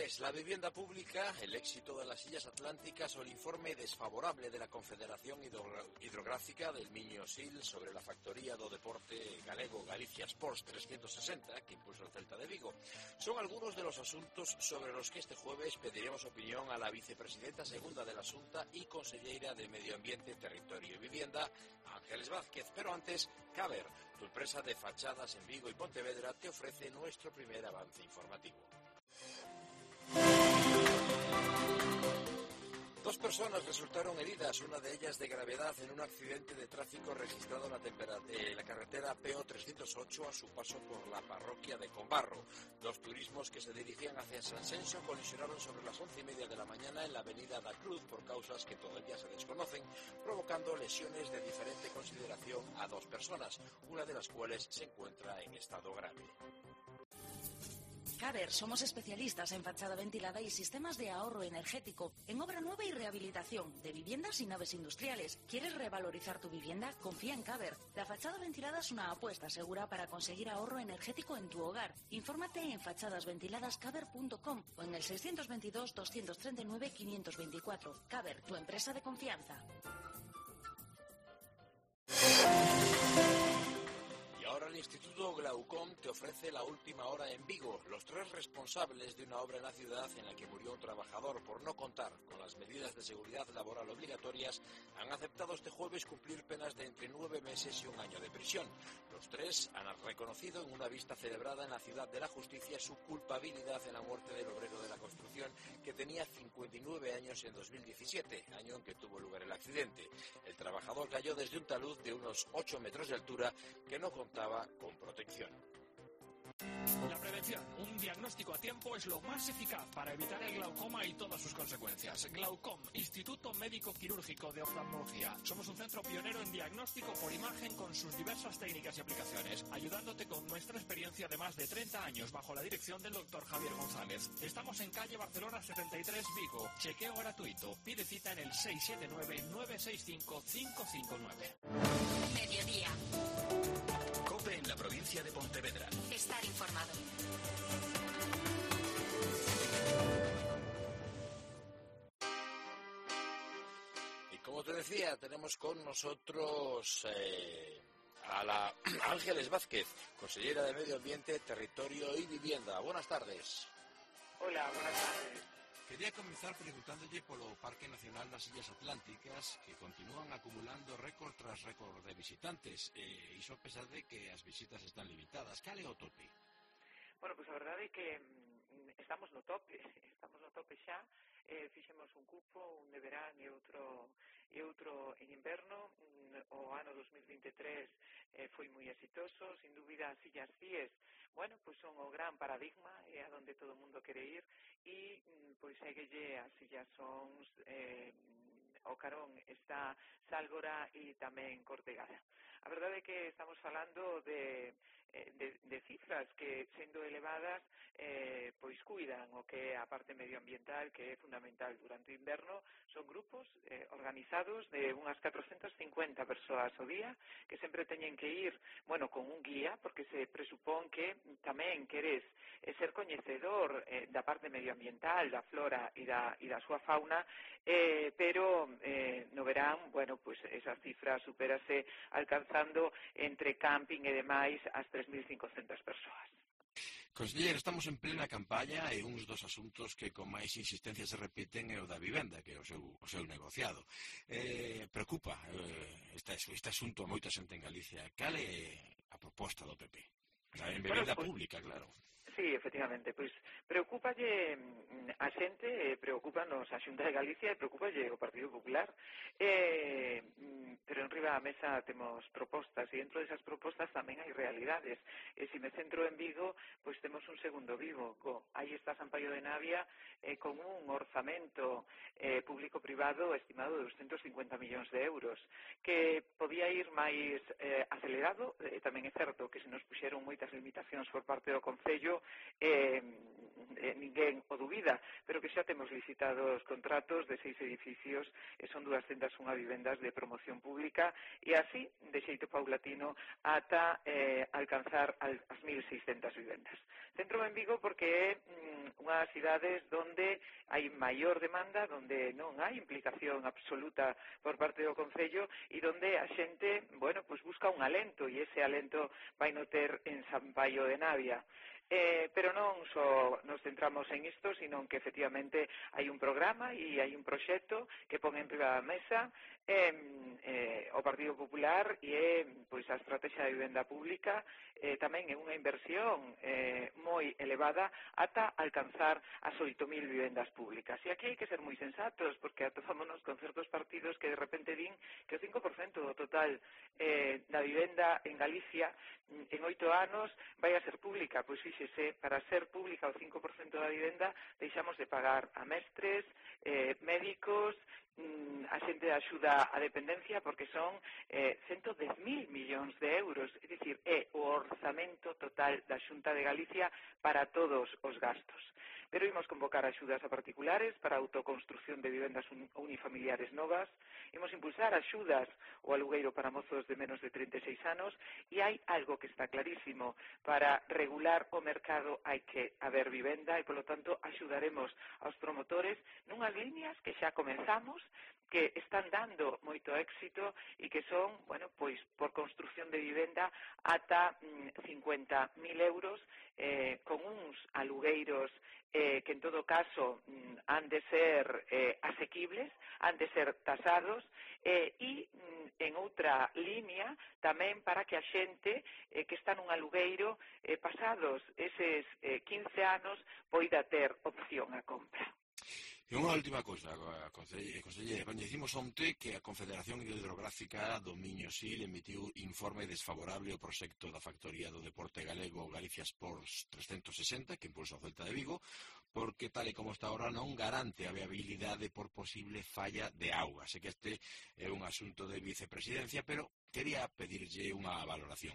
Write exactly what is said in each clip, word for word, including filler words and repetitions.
Es la vivienda pública, el éxito de las Illas Atlánticas o el informe desfavorable de la Confederación Hidrográfica del Miño Sil sobre la factoría do deporte galego Galicia Sports trescientos sesenta que impuso el Celta de Vigo. Son algunos de los asuntos sobre los que este jueves pediremos opinión a la vicepresidenta segunda de la Xunta y conselleira de Medio Ambiente, Territorio y Vivienda, Ángeles Vázquez. Pero antes, Caber, tu empresa de fachadas en Vigo y Pontevedra, te ofrece nuestro primer avance informativo. Dos personas resultaron heridas, una de ellas de gravedad, en un accidente de tráfico registrado en la, eh, la carretera P O trescientos ocho a su paso por la parroquia de Combarro. Dos turismos que se dirigían hacia San Xenxo colisionaron sobre las once y media de la mañana en la avenida da Cruz por causas que todavía se desconocen, provocando lesiones de diferente consideración a dos personas, una de las cuales se encuentra en estado grave. Caber, somos especialistas en fachada ventilada y sistemas de ahorro energético, en obra nueva y rehabilitación, de viviendas y naves industriales. ¿Quieres revalorizar tu vivienda? Confía en Caber. La fachada ventilada es una apuesta segura para conseguir ahorro energético en tu hogar. Infórmate en fachades ventiladas caber punto com o en el seiscientos veintidós, doscientos treinta y nueve, quinientos veinticuatro. Caber, tu empresa de confianza. Ahora el Instituto Glaucom te ofrece la última hora en Vigo. Los tres responsables de una obra en la ciudad en la que murió un trabajador por no contar con las medidas de seguridad laboral obligatorias han aceptado este jueves cumplir penas de entre nueve meses y un año de prisión. Los tres han reconocido en una vista celebrada en la Ciudad de la Justicia su culpabilidad en la muerte del obrero de la construcción que tenía cincuenta y nueve años en dos mil diecisiete, año en que tuvo lugar el accidente. El trabajador cayó desde un talud de unos ocho metros de altura que no contaba con protección. La prevención, un diagnóstico a tiempo, es lo más eficaz para evitar el glaucoma y todas sus consecuencias. Glaucom, Instituto Médico Quirúrgico de Oftalmología. Somos un centro pionero en diagnóstico por imagen con sus diversas técnicas y aplicaciones, ayudándote con nuestra experiencia de más de treinta años bajo la dirección del doctor Javier González. Estamos en calle Barcelona setenta y tres, Vigo. Chequeo gratuito. Pide cita en el seis siete nueve, nueve seis cinco, cinco cinco nueve. Mediodía. COPE en la provincia de Pontevedra. Estar informado. Y como te decía, tenemos con nosotros eh, a la Ángeles Vázquez, consellera de Medio Ambiente, Territorio y Vivienda. Buenas tardes. Hola, buenas tardes. Quería comenzar preguntándolle polo Parque Nacional das Illas Atlánticas, que continúan acumulando récord tras récord de visitantes, e iso a pesar de que as visitas están limitadas. Cal é o tope? Bueno, pois pues a verdade é que mm, estamos no tope, estamos no tope xa, eh, fixemos un cupo, un de verán e outro e outro en inverno. Mm, o ano dos mil vinte e tres eh, foi moi exitoso, sin dúbida as Illas Cíes, bueno, pois pues son o gran paradigma, é a donde todo o mundo quere ir, e mm, pois seguelle as Illas Sons, eh, o carón está Sálvora e tamén Cortegada. A verdade é que estamos falando de, de, de cifras que, sendo elevadas, eh, pois cuidan o que é a parte medioambiental, que é fundamental durante o inverno. Son grupos eh, organizados de unhas catrocentas cincuenta persoas ao día, que sempre teñen que ir, bueno, con un guía, porque se presupón que tamén queres eh, ser coñecedor eh, da parte medioambiental, da flora e da, e da súa fauna, eh, pero eh, no verán, bueno, pois esa cifra supérase alcanzando entre camping e demais as tres mil cincocentas persoas. Conselleiro, estamos en plena campaña e uns dos asuntos que con máis insistencia se repiten é o da vivenda, que é o seu, o seu negociado. Eh, preocupa eh, este, este asunto a moita xente en Galicia. Cal é a proposta do P P? En vivenda bueno, pues, pública, claro. Sí, efectivamente, pois preocúpalle a xente, preocúpanos a Xunta de Galicia e preocúpalle o Partido Popular, eh, pero en riba da mesa temos propostas e dentro desas propostas tamén hai realidades. E se me centro en Vigo, pois temos un segundo Vigo. Aí está Sampaio de Navia eh, con un orzamento eh, público-privado estimado de doscientos cincuenta millóns de euros, que podía ir máis eh, acelerado. Eh, tamén é certo que se nos puxeron moitas limitacións por parte do Concello, Eh, eh, ninguén o dubida, pero que xa temos licitados contratos de seis edificios e son dúascentas unha vivendas de promoción pública e así, de xeito paulatino, ata eh, alcanzar as mil seiscentas vivendas. Centro en Vigo porque é mm, unha das cidades onde hai maior demanda, onde non hai implicación absoluta por parte do Concello e onde a xente, bueno, pues busca un alento e ese alento vai no ter en San Paio de Navia. Eh, pero non só nos centramos en isto, sino que efectivamente hai un programa e hai un proxecto que pon en riba da mesa eh, eh, o Partido Popular e é pois, a estrategia de vivenda pública eh, tamén é unha inversión eh, moi elevada ata alcanzar as oito mil vivendas públicas. E aquí hai que ser moi sensatos porque atopámonos con certos partidos que de repente din que o cinco por cento do total eh, da vivenda en Galicia en oito anos vai a ser pública. Pois fíxese, para ser pública o cinco por cento da vivenda deixamos de pagar a mestres, eh, médicos, a xente de axuda á dependencia porque son eh, ciento dez mil millóns de euros, é dicir, é o orzamento total da Xunta de Galicia para todos os gastos. Pero imos convocar axudas a particulares para a autoconstrucción de vivendas unifamiliares novas, imos impulsar axudas ao alugueiro para mozos de menos de trinta e seis anos e hai algo que está clarísimo, para regular o mercado hai que haber vivenda e, polo tanto, axudaremos aos promotores nunhas líneas que xa comenzamos, que están dando moito éxito e que son, bueno, pois, por construción de vivenda ata mm, cincuenta mil euros eh, con uns alugueiros eh, que en todo caso mm, han de ser eh, asequibles, han de ser tasados eh, e mm, en outra línea tamén para que a xente eh, que está nun alugueiro eh, pasados eses eh, quince anos poida ter opción a compra. E unha última cousa, conselleira, coñecimos onte que a Confederación Hidrográfica do Miño-Sil emitiu informe desfavorable ao proxecto da factoría do deporte galego Galicia Sports trescentos sesenta, que impulsa o Celta de Vigo, porque tal e como está ahora non garante a viabilidade por posible falla de auga. Sei que este é un asunto de vicepresidencia, pero quería pedirlle unha valoración.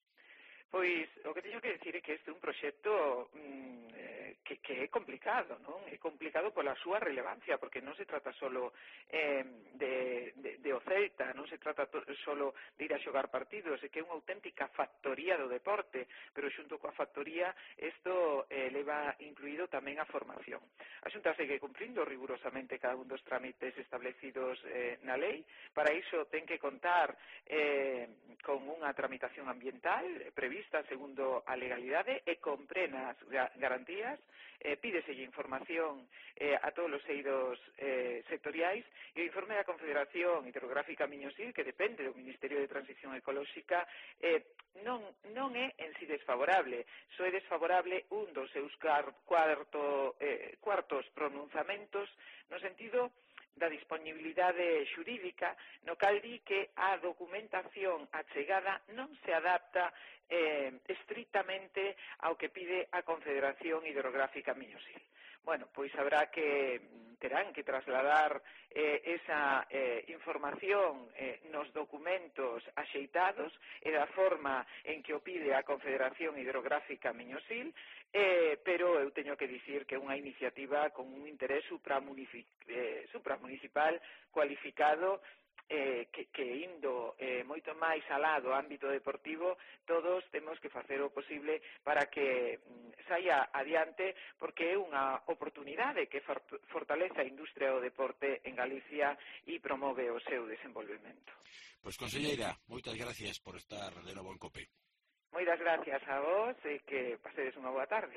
Pois o que teño que decir é que este é un proxecto mm, eh, que, que é complicado, non? É complicado pola súa relevancia, porque non se trata solo eh, de, de, de o Celta, non se trata to, solo de ir a xogar partidos, é que é unha auténtica factoría do deporte, pero xunto coa factoría isto eh, leva incluído tamén a formación. A Xunta segue cumprindo rigurosamente cada un dos trámites establecidos eh, na lei, para iso ten que contar eh, con unha tramitación ambiental prevista segundo a legalidade e con plenas garantías, eh, pídeselle información eh, a todos os eidos eh, sectoriais e o informe da Confederación Hidrográfica Miño-Sil, que depende do Ministerio de Transición Ecolóxica, eh, non, non é en si desfavorable, só é desfavorable un dos seus cuarto, eh, cuartos pronunciamentos no sentido da disponibilidade xurídica, no cal di que a documentación achegada non se adapta eh, estrictamente ao que pide a Confederación Hidrográfica Miño-Sil. Bueno, pois habrá que, terán que trasladar eh, esa eh, información eh, nos documentos axeitados e da forma en que o pide a Confederación Hidrográfica Miño-Sil, eh, pero eu teño que dicir que é unha iniciativa con un interés supramunicipal, eh, supramunicipal cualificado, Eh, que, que indo eh, moito máis alá do ámbito deportivo, todos temos que facer o posible para que mm, saia adiante, porque é unha oportunidade que fortalece a industria do deporte en Galicia e promove o seu desenvolvemento. Pois, conselleira, moitas gracias por estar de novo en COPE. Moitas gracias a vos e que pasedes unha boa tarde.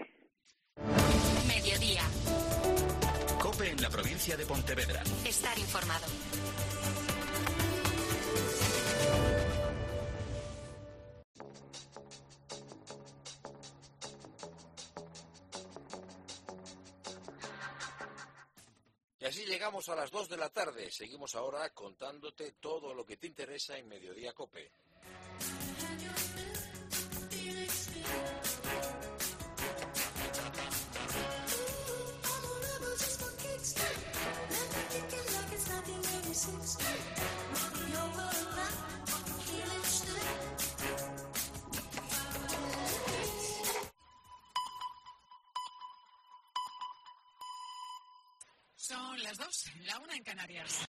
Mediodía. COPE en la provincia de Pontevedra. Estar informado. Y así llegamos a las dos de la tarde. Seguimos ahora contándote todo lo que te interesa en Mediodía COPE. Son las dos, la una en Canarias.